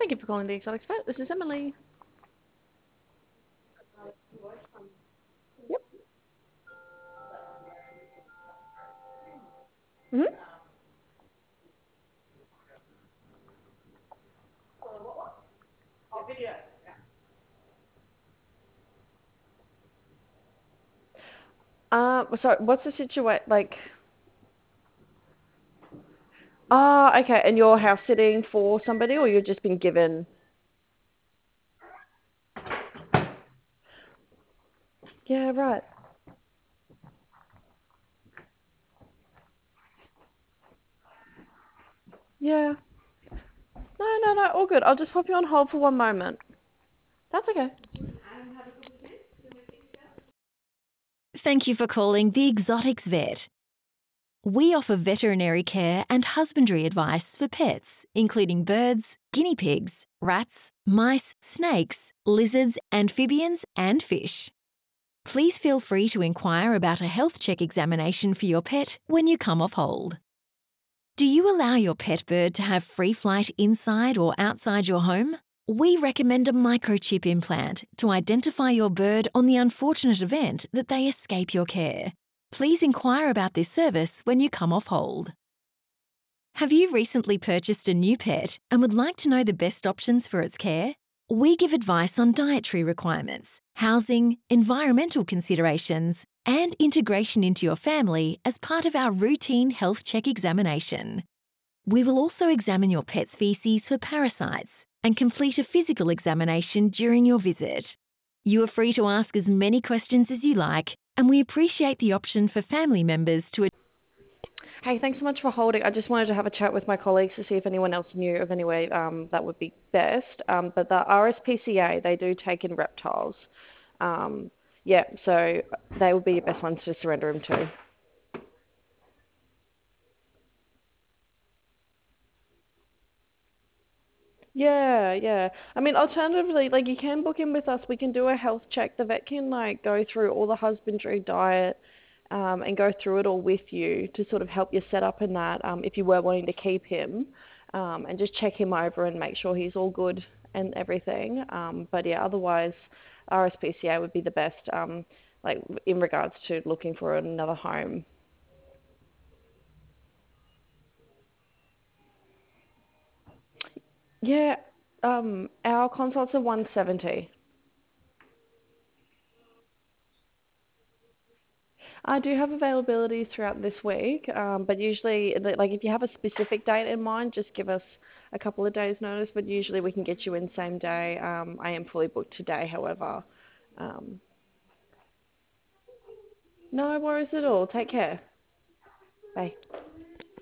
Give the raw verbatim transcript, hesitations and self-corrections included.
Thank you for calling the Exotics Vet. This is Emily. Yep. Mhm. Uh, so what's the situation? Like, ah, oh, okay, and you're house sitting for somebody, or you've just been given? Yeah, right. Yeah. No, no, no, all good. I'll just pop you on hold for one moment. That's okay. Thank you for calling the Exotics Vet. We offer veterinary care and husbandry advice for pets, including birds, guinea pigs, rats, mice, snakes, lizards, amphibians, and fish. Please feel free to inquire about a health check examination for your pet when you come off hold. Do you allow your pet bird to have free flight inside or outside your home? We recommend a microchip implant to identify your bird on the unfortunate event that they escape your care. Please inquire about this service when you come off hold. Have you recently purchased a new pet and would like to know the best options for its care? We give advice on dietary requirements, housing, environmental considerations, and integration into your family as part of our routine health check examination. We will also examine your pet's feces for parasites and complete a physical examination during your visit. You are free to ask as many questions as you like, and we appreciate the option for family members to. Hey, thanks so much for holding. I just wanted to have a chat with my colleagues to see if anyone else knew of any way um, that would be best. Um, but the R S P C A, they do take in reptiles. Um, yeah, so they would be your best ones to surrender them to. Yeah, yeah. I mean, alternatively, like you can book in with us. We can do a health check. The vet can like go through all the husbandry diet, um, and go through it all with you to sort of help you set up in that. Um, if you were wanting to keep him, um, and just check him over and make sure he's all good and everything. Um, but yeah, otherwise, R S P C A would be the best. Um, like in regards to looking for another home. Yeah. Um, our consults are one seventy. I do have availability throughout this week, um, but usually, like if you have a specific date in mind, just give us a couple of days' notice. But usually, we can get you in same day. Um, I am fully booked today, however. Um, no worries at all. Take care. Bye.